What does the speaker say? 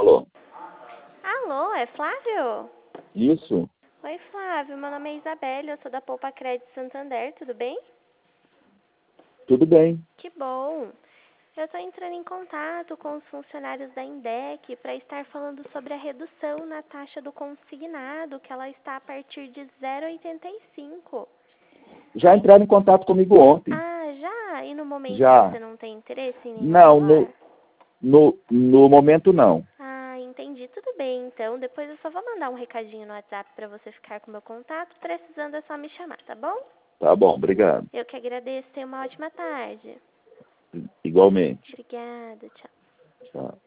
Alô? Alô, é Flávio? Isso? Oi, Flávio. Meu nome é Isabelle, eu sou da Poupa Crédito Santander, tudo bem? Tudo bem. Que bom. Eu estou entrando em contato com os funcionários da INDEC para estar falando sobre a redução na taxa do consignado, que ela está a partir de 0,85. Já entraram em contato comigo ontem. Ah, já? E no momento Já. você não tem interesse em nenhum Não, celular? no momento não. Ah, entendi. Tudo bem, então. Depois eu só vou mandar um recadinho no WhatsApp para você ficar com o meu contato. Precisando é só me chamar, tá bom? Tá bom, obrigado. Eu que agradeço. Tenha uma ótima tarde. Igualmente. Obrigada. Tchau. Tchau.